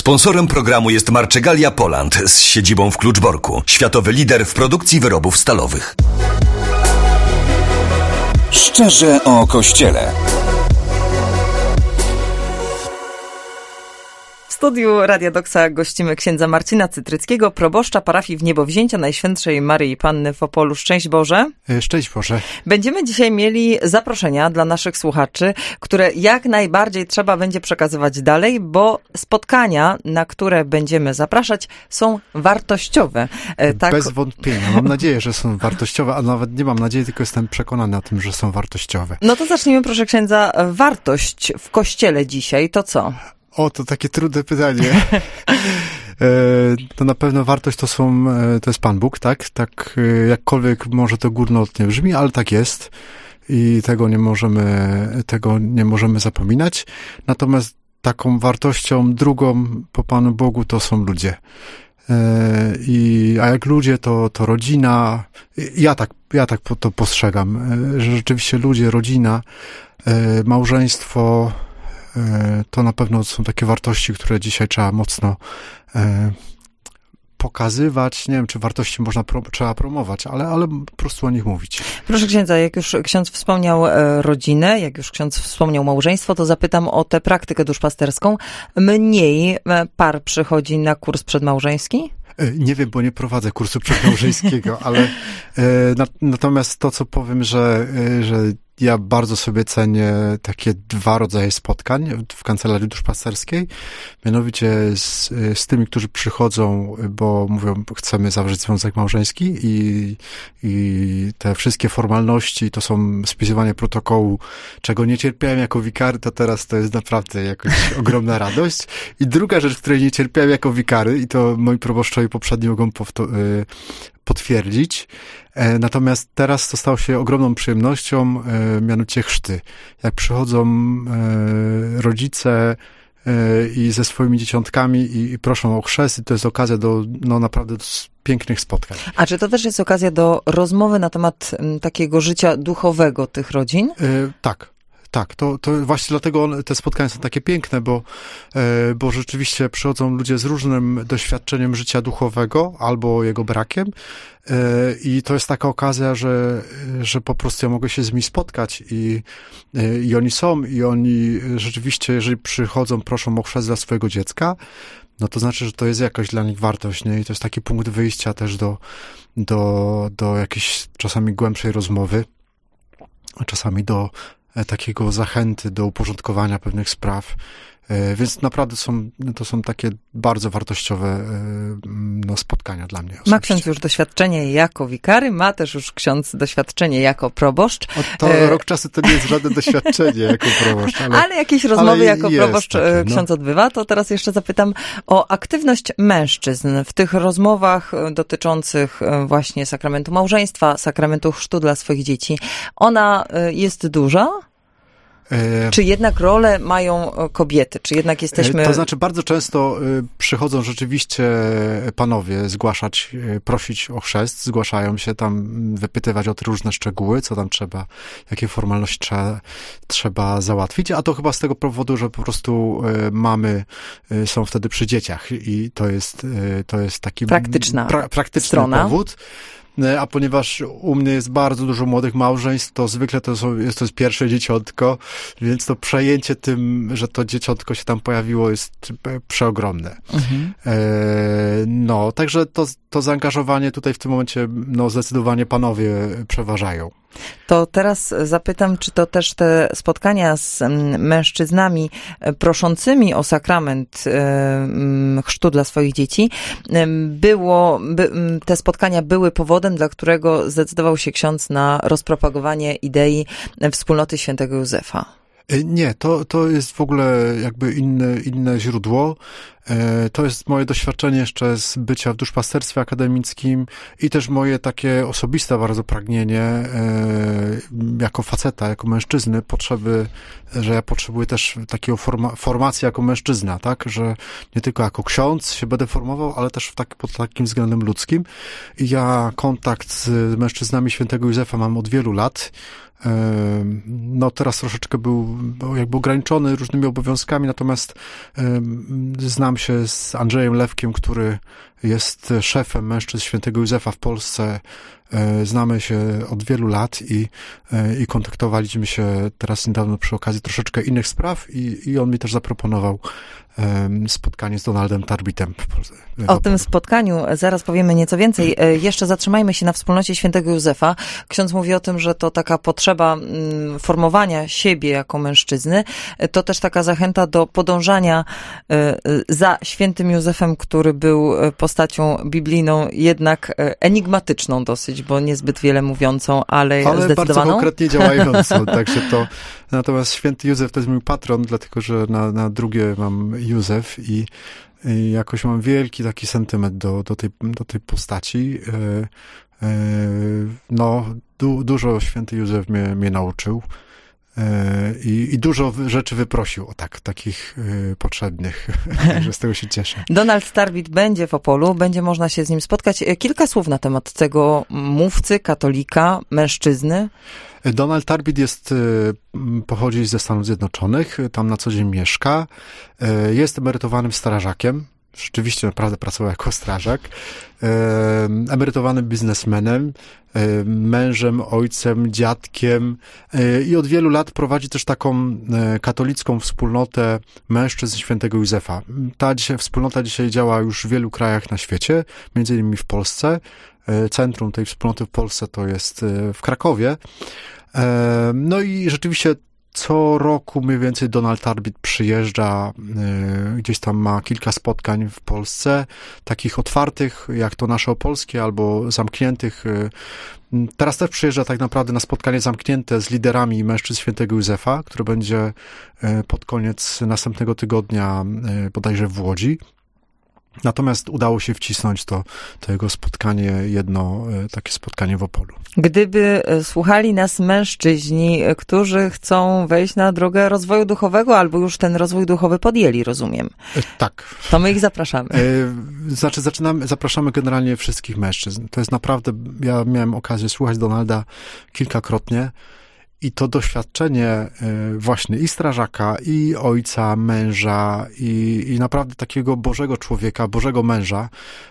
Sponsorem programu jest Marczegalia Poland z siedzibą w Kluczborku. Światowy lider w produkcji wyrobów stalowych. Szczerze o Kościele. W studiu Radia Doksa gościmy księdza Marcina Cytryckiego, proboszcza parafii Wniebowzięcia Najświętszej Maryi Panny w Opolu. Szczęść Boże. Szczęść Boże. Będziemy dzisiaj mieli zaproszenia dla naszych słuchaczy, które jak najbardziej trzeba będzie przekazywać dalej, bo spotkania, na które będziemy zapraszać, są wartościowe. Tak. Bez wątpienia. Mam nadzieję, że są wartościowe, a nawet nie mam nadziei, tylko jestem przekonany o tym, że są wartościowe. No to zacznijmy, proszę księdza. Wartość w Kościele dzisiaj to co? O, to takie trudne pytanie. To na pewno wartość to jest Pan Bóg, tak? Tak, jakkolwiek może to górnolotnie brzmi, ale tak jest. I tego nie możemy zapominać. Natomiast taką wartością drugą po Panu Bogu to są ludzie. A jak ludzie, to rodzina. Ja tak to postrzegam, że rzeczywiście ludzie, rodzina, małżeństwo, to na pewno są takie wartości, które dzisiaj trzeba mocno pokazywać. Nie wiem, czy wartości trzeba promować, ale po prostu o nich mówić. Proszę księdza, jak już ksiądz wspomniał rodzinę, jak już ksiądz wspomniał małżeństwo, to zapytam o tę praktykę duszpasterską. Mniej par przychodzi na kurs przedmałżeński? Nie wiem, bo nie prowadzę kursu przedmałżeńskiego, ale natomiast to, co powiem, że ja bardzo sobie cenię takie dwa rodzaje spotkań w kancelarii duszpasterskiej, mianowicie z tymi, którzy przychodzą, bo mówią, chcemy zawrzeć związek małżeński i te wszystkie formalności, to są spisywanie protokołu, czego nie cierpiałem jako wikary, to teraz to jest naprawdę jakaś ogromna radość. I druga rzecz, której nie cierpiałem jako wikary, i to moi proboszczowie poprzedni mogą potwierdzić. Natomiast teraz to stało się ogromną przyjemnością, mianowicie chrzty. Jak przychodzą rodzice i ze swoimi dzieciątkami i proszą o chrzest, to jest okazja do naprawdę pięknych spotkań. A czy to też jest okazja do rozmowy na temat takiego życia duchowego tych rodzin? Tak, to właśnie dlatego te spotkania są takie piękne, bo rzeczywiście przychodzą ludzie z różnym doświadczeniem życia duchowego albo jego brakiem i to jest taka okazja, że po prostu ja mogę się z nimi spotkać i oni są i oni rzeczywiście, jeżeli przychodzą, proszą o chrzest dla swojego dziecka, no to znaczy, że to jest jakaś dla nich wartość, nie? I to jest taki punkt wyjścia też do jakiejś czasami głębszej rozmowy, a czasami do takiego zachęty do uporządkowania pewnych spraw. Więc naprawdę to są takie bardzo wartościowe spotkania dla mnie osobiście. Ma ksiądz już doświadczenie jako wikary, ma też już ksiądz doświadczenie jako proboszcz. Rok czasu to nie jest żadne doświadczenie jako proboszcz. Ale jakieś rozmowy jako proboszcz takie, ksiądz odbywa. To teraz jeszcze zapytam o aktywność mężczyzn w tych rozmowach dotyczących właśnie sakramentu małżeństwa, sakramentu chrztu dla swoich dzieci. Ona jest duża? Czy jednak rolę mają kobiety? Czy jednak jesteśmy... To znaczy bardzo często przychodzą rzeczywiście panowie prosić o chrzest, zgłaszają się tam, wypytywać o te różne szczegóły, co tam trzeba, jakie formalności trzeba załatwić, a to chyba z tego powodu, że po prostu mamy są wtedy przy dzieciach i to jest taki praktyczny strona. powód. A ponieważ u mnie jest bardzo dużo młodych małżeństw, to zwykle to jest pierwsze dzieciątko, więc to przejęcie tym, że to dzieciątko się tam pojawiło, jest przeogromne. Mhm. Także to zaangażowanie tutaj w tym momencie, zdecydowanie panowie przeważają. To teraz zapytam, czy to też te spotkania z mężczyznami proszącymi o sakrament chrztu dla swoich dzieci, te spotkania były powodem, dla którego zdecydował się ksiądz na rozpropagowanie idei wspólnoty świętego Józefa? Nie, to jest w ogóle jakby inne źródło. To jest moje doświadczenie jeszcze z bycia w duszpasterstwie akademickim i też moje takie osobiste bardzo pragnienie jako faceta, jako mężczyzny, że ja potrzebuję też takiego formacji jako mężczyzna, tak? Że nie tylko jako ksiądz się będę formował, ale też pod takim względem ludzkim. I ja kontakt z mężczyznami świętego Józefa mam od wielu lat. Teraz troszeczkę był jakby ograniczony różnymi obowiązkami, natomiast znam Znam się z Andrzejem Lewkiem, który jest szefem mężczyzn Świętego Józefa w Polsce. Znamy się od wielu lat i kontaktowaliśmy się teraz niedawno przy okazji troszeczkę innych spraw i on mi też zaproponował spotkanie z Donaldem Tarbitem. O tym spotkaniu zaraz powiemy nieco więcej. Jeszcze zatrzymajmy się na wspólnocie Świętego Józefa. Ksiądz mówi o tym, że to taka potrzeba formowania siebie jako mężczyzny. To też taka zachęta do podążania za Świętym Józefem, który był postacią biblijną, jednak enigmatyczną dosyć, bo niezbyt wiele mówiącą, ale zdecydowaną. Bardzo konkretnie działającą. Także to, natomiast Święty Józef to jest mój patron, dlatego że na drugie mam Józef i jakoś mam wielki taki sentyment do tej postaci. Dużo Święty Józef mnie nauczył i dużo rzeczy wyprosił takich potrzebnych. Także z tego się cieszę. Donald Tarbit będzie w Opolu, będzie można się z nim spotkać. Kilka słów na temat tego mówcy, katolika, mężczyzny. Donald Tarbit pochodzi ze Stanów Zjednoczonych, tam na co dzień mieszka, jest emerytowanym strażakiem, rzeczywiście naprawdę pracował jako strażak, emerytowanym biznesmenem, mężem, ojcem, dziadkiem i od wielu lat prowadzi też taką katolicką wspólnotę mężczyzn Świętego Józefa. Ta wspólnota dzisiaj działa już w wielu krajach na świecie, między innymi w Polsce. Centrum tej wspólnoty w Polsce to jest w Krakowie. No i rzeczywiście co roku mniej więcej Donald Tarbit przyjeżdża, gdzieś tam ma kilka spotkań w Polsce, takich otwartych, jak to nasze opolskie, albo zamkniętych. Teraz też przyjeżdża tak naprawdę na spotkanie zamknięte z liderami mężczyzn Świętego Józefa, które będzie pod koniec następnego tygodnia bodajże w Łodzi. Natomiast udało się wcisnąć to jego spotkanie, takie spotkanie w Opolu. Gdyby słuchali nas mężczyźni, którzy chcą wejść na drogę rozwoju duchowego, albo już ten rozwój duchowy podjęli, rozumiem. Tak. To my ich zapraszamy. Zapraszamy generalnie wszystkich mężczyzn. To jest naprawdę, ja miałem okazję słuchać Donalda kilkakrotnie. I to doświadczenie właśnie i strażaka, i ojca, męża, i naprawdę takiego Bożego człowieka, Bożego męża,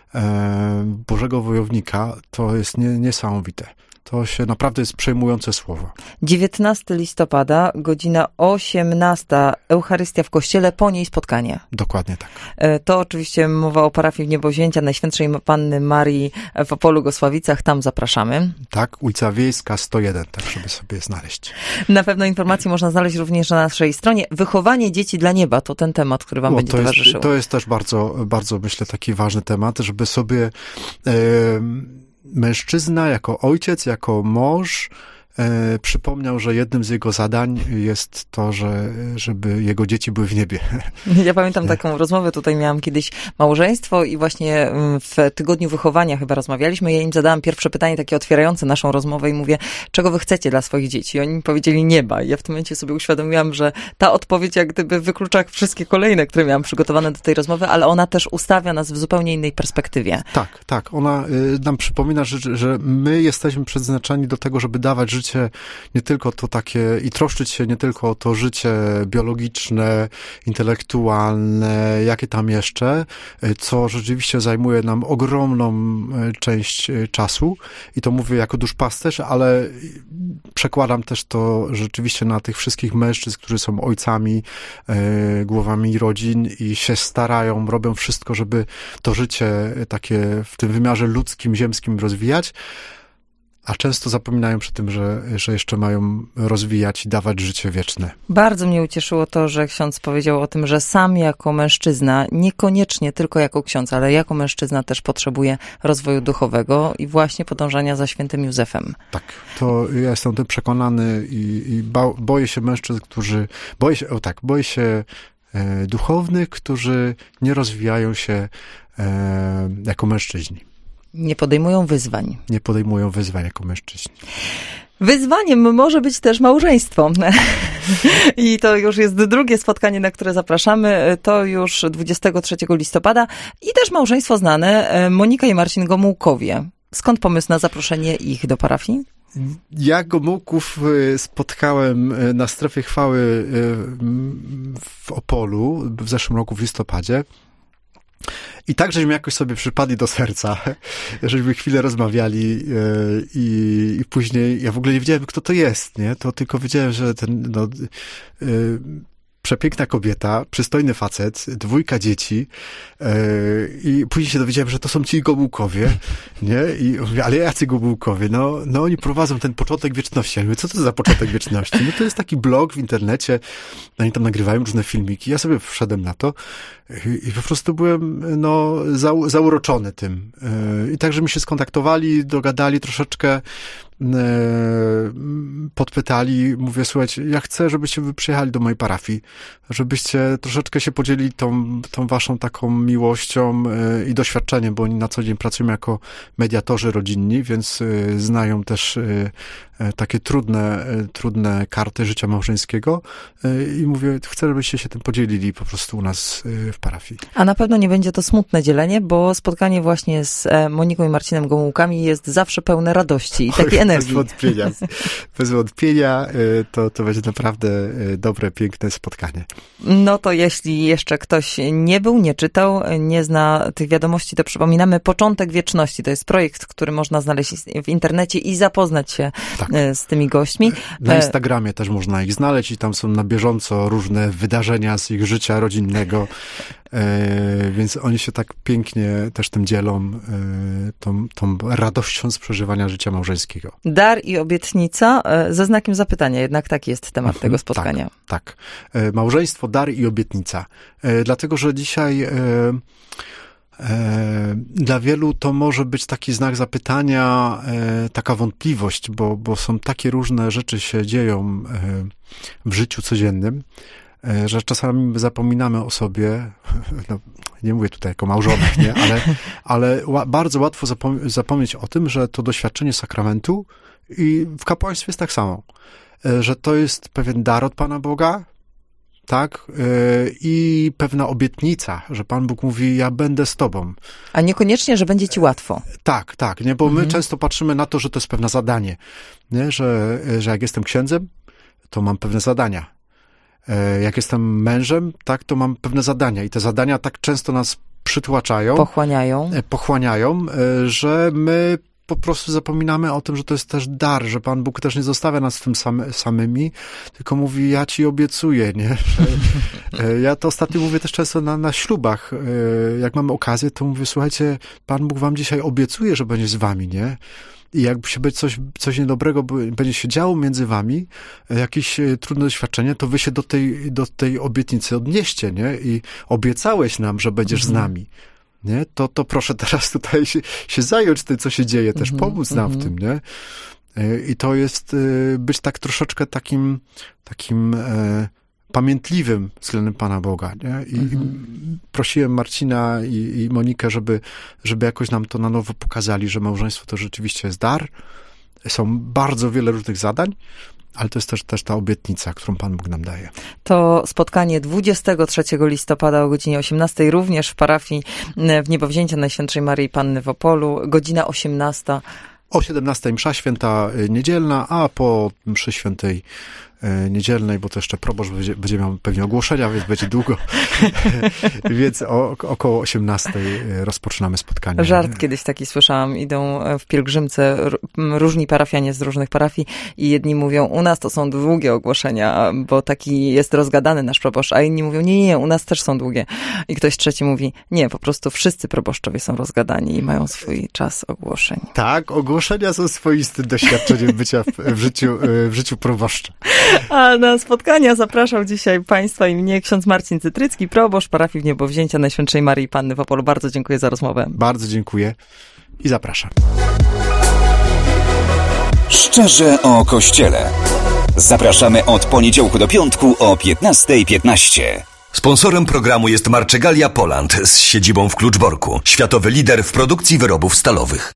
Bożego wojownika, to jest niesamowite. To się naprawdę jest przejmujące słowo. 19 listopada, godzina 18, Eucharystia w kościele, po niej spotkanie. Dokładnie tak. To oczywiście mowa o parafii w Niebozięcia Najświętszej Panny Marii w Opolu Gosławicach, tam zapraszamy. Tak, ulica Wiejska 101, tak żeby sobie znaleźć. Na pewno informacje można znaleźć również na naszej stronie. Wychowanie dzieci dla nieba, to ten temat, który wam będzie towarzyszył. To jest też bardzo, bardzo, myślę, taki ważny temat, żeby sobie mężczyzna jako ojciec, jako mąż przypomniał, że jednym z jego zadań jest to, żeby jego dzieci były w niebie. Ja pamiętam taką rozmowę, tutaj miałam kiedyś małżeństwo i właśnie w tygodniu wychowania chyba rozmawialiśmy. Ja im zadałam pierwsze pytanie, takie otwierające naszą rozmowę i mówię, czego wy chcecie dla swoich dzieci? I oni mi powiedzieli nieba. I ja w tym momencie sobie uświadomiłam, że ta odpowiedź jak gdyby wyklucza wszystkie kolejne, które miałam przygotowane do tej rozmowy, ale ona też ustawia nas w zupełnie innej perspektywie. Tak. Ona nam przypomina, że my jesteśmy przeznaczeni do tego, żeby dawać życie nie tylko to takie i troszczyć się nie tylko o to życie biologiczne, intelektualne, jakie tam jeszcze, co rzeczywiście zajmuje nam ogromną część czasu i to mówię jako duszpasterz, ale przekładam też to rzeczywiście na tych wszystkich mężczyzn, którzy są ojcami, głowami rodzin i się starają, robią wszystko, żeby to życie takie w tym wymiarze ludzkim, ziemskim rozwijać. A często zapominają przy tym, że jeszcze mają rozwijać i dawać życie wieczne. Bardzo mnie ucieszyło to, że ksiądz powiedział o tym, że sam jako mężczyzna, niekoniecznie tylko jako ksiądz, ale jako mężczyzna też potrzebuje rozwoju duchowego i właśnie podążania za Świętym Józefem. Tak, to ja jestem tym przekonany i boję się mężczyzn, boję się duchownych, którzy nie rozwijają się jako mężczyźni. Nie podejmują wyzwań. Nie podejmują wyzwań jako mężczyźni. Wyzwaniem może być też małżeństwo. I to już jest drugie spotkanie, na które zapraszamy. To już 23 listopada. I też małżeństwo znane, Monika i Marcin Gomułkowie. Skąd pomysł na zaproszenie ich do parafii? Ja Gomułków spotkałem na Strefie Chwały w Opolu w zeszłym roku w listopadzie. I tak, żeśmy jakoś sobie przypadli do serca, żeśmy chwilę rozmawiali i później ja w ogóle nie wiedziałem, kto to jest, nie? To tylko wiedziałem, że ten, przepiękna kobieta, przystojny facet, 2 dzieci i później się dowiedziałem, że to są ci Gomułkowie, nie? I mówię, ale jacy Gomułkowie? No oni prowadzą ten Początek Wieczności. Ja mówię, co to za Początek Wieczności? No to jest taki blog w internecie, oni tam nagrywają różne filmiki. Ja sobie wszedłem na to i po prostu byłem, zauroczony tym. I także mi się skontaktowali, dogadali troszeczkę, podpytali, mówię, słuchajcie, ja chcę, żebyście wy przyjechali do mojej parafii, żebyście troszeczkę się podzielili tą waszą taką miłością i doświadczeniem, bo oni na co dzień pracują jako mediatorzy rodzinni, więc znają też takie trudne karty życia małżeńskiego i mówię, chcę, żebyście się tym podzielili po prostu u nas w parafii. A na pewno nie będzie to smutne dzielenie, bo spotkanie właśnie z Moniką i Marcinem Gomułkami jest zawsze pełne radości i takiej energii. Bez wątpienia to będzie naprawdę dobre, piękne spotkanie. No to jeśli jeszcze ktoś nie był, nie czytał, nie zna tych wiadomości, to przypominamy, Początek Wieczności. To jest projekt, który można znaleźć w internecie i zapoznać się z tymi gośćmi. Na Instagramie też można ich znaleźć i tam są na bieżąco różne wydarzenia z ich życia rodzinnego, więc oni się tak pięknie też tym dzielą, tą radością z przeżywania życia małżeńskiego. Dar i obietnica, ze znakiem zapytania, jednak taki jest temat tego spotkania. Tak. Małżeństwo, dar i obietnica. Dlatego, że dzisiaj dla wielu to może być taki znak zapytania, taka wątpliwość, bo są takie różne rzeczy się dzieją w życiu codziennym, że czasami zapominamy o sobie, nie mówię tutaj jako małżonek, nie? Ale bardzo łatwo zapomnieć o tym, że to doświadczenie sakramentu i w kapłaństwie jest tak samo, że to jest pewien dar od Pana Boga, tak? I pewna obietnica, że Pan Bóg mówi, ja będę z tobą. A niekoniecznie, że będzie ci łatwo. Tak, nie? Bo my często patrzymy na to, że to jest pewne zadanie, nie? Że jak jestem księdzem, to mam pewne zadania. Jak jestem mężem, tak, to mam pewne zadania i te zadania tak często nas przytłaczają. Pochłaniają, że my po prostu zapominamy o tym, że to jest też dar, że Pan Bóg też nie zostawia nas w tym samymi, tylko mówi, ja ci obiecuję, nie? Ja to ostatnio mówię też często na ślubach. Jak mamy okazję, to mówię, słuchajcie, Pan Bóg wam dzisiaj obiecuje, że będzie z wami, nie? I jakby się coś niedobrego będzie się działo między wami, jakieś trudne doświadczenie, to wy się do tej obietnicy odnieście, nie? I obiecałeś nam, że będziesz z nami. Nie? To proszę teraz tutaj się zająć tym, co się dzieje, też pomóc nam w tym, nie? I to jest być tak troszeczkę takim pamiętliwym względem Pana Boga, nie? I prosiłem Marcina i Monikę, żeby jakoś nam to na nowo pokazali, że małżeństwo to rzeczywiście jest dar. Są bardzo wiele różnych zadań, ale to jest też ta obietnica, którą Pan Bóg nam daje. To spotkanie 23 listopada o godzinie 18, również w parafii w Niebowzięcia Najświętszej Maryi Panny w Opolu, godzina 18. O 17 msza święta niedzielna, a po mszy świętej niedzielnej, bo to jeszcze proboszcz będzie miał pewnie ogłoszenia, więc będzie długo. Więc około 18 rozpoczynamy spotkanie. Żart kiedyś taki słyszałam. Idą w pielgrzymce różni parafianie z różnych parafii i jedni mówią, u nas to są długie ogłoszenia, bo taki jest rozgadany nasz proboszcz, a inni mówią, nie, u nas też są długie. I ktoś trzeci mówi, nie, po prostu wszyscy proboszczowie są rozgadani i mają swój czas ogłoszeń. Tak, ogłoszenia są swoistym doświadczeniem bycia w życiu proboszcza. A na spotkania zapraszał dzisiaj Państwa i mnie ksiądz Marcin Cytrycki, proboszcz parafii w Niebowzięcia Najświętszej Maryi Panny w Opolu. Bardzo dziękuję za rozmowę. Bardzo dziękuję i zapraszam. Szczerze o Kościele. Zapraszamy od poniedziałku do piątku o 15:15. Sponsorem programu jest Marczegalia Poland z siedzibą w Kluczborku, światowy lider w produkcji wyrobów stalowych.